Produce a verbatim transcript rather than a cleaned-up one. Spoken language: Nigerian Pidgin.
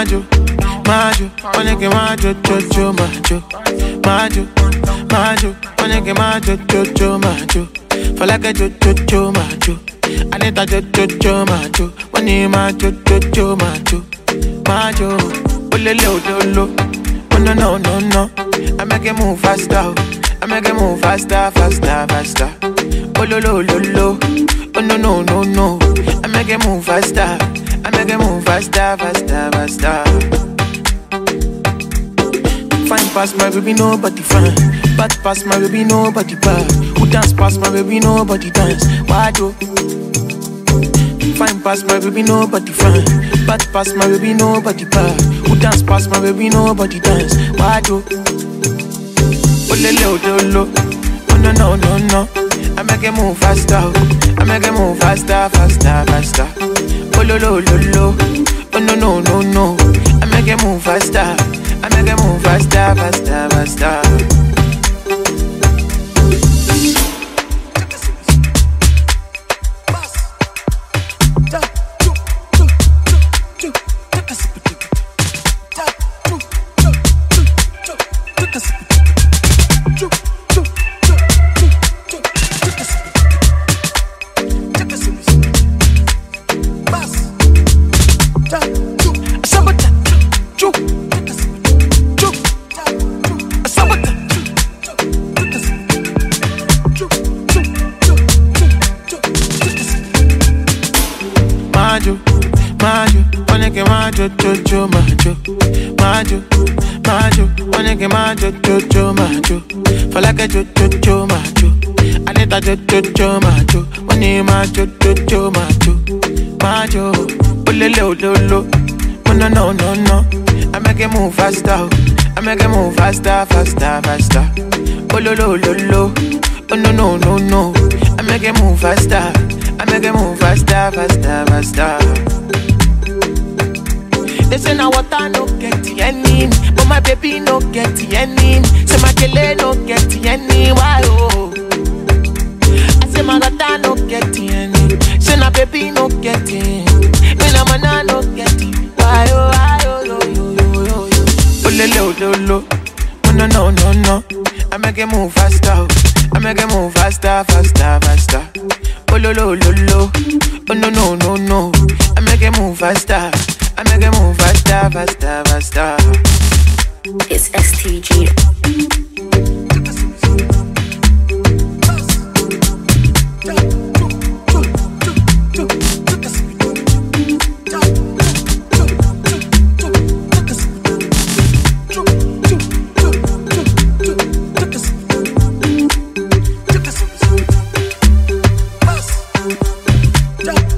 Majo, Majo, wanna get Majo, Jojo, Majo, Majo, Majo, wanna get Majo, Jojo, Majo. For like a Jojo, Majo, I need a Jojo, Majo, when you Majo, Jojo, Majo, Majo, Olele, Ololo, oh no, no, no, no, I make it move faster, I make it move faster, faster, faster, Ololo, Ololo, oh no, no, no, no, I make it move faster, I make it move faster, faster, faster. Fine past my baby, nobody fine. Bad past my baby, nobody bad. Who dance past my baby, nobody dance. Why do? Fine past my baby, nobody fine. Bad past my baby, nobody bad. Who dance past my baby, nobody dance. Why do? Oh lele oh lolo, oh no no no no. I make it move faster, I make it move faster, faster, faster. Oh lolo lolo, oh no no no no. I make it move faster. I make it move faster, faster, faster. Majo, Majo, wanna get Majo, Jojo, Majo, Majo, Majo, wanna get Majo, Jojo, Majo, for like a Jojo, Majo, I need a Jojo, Majo, when you Majo, Jojo, Majo, Majo, Olele, Ololo, oh no, no, no, no, I make it move faster, I make it move faster, faster, faster, Ololo, Ololo, oh no, no, no, no, I make it move faster. I make it move faster, faster, faster. They say now what I no get any, but my baby no get any. Say my kele no get any, why oh? I say my gata no get any. Say my baby no get any. Me na mana no get it, why oh, why oh, yo yo yo yo yo. Oh lele oh lolo, oh no no no no. I make it move faster, I make it move faster, faster, faster. Oh lo lo lo lo, oh no no no no. I make it move faster, I make it move faster, faster, faster. It's S T G. Jump.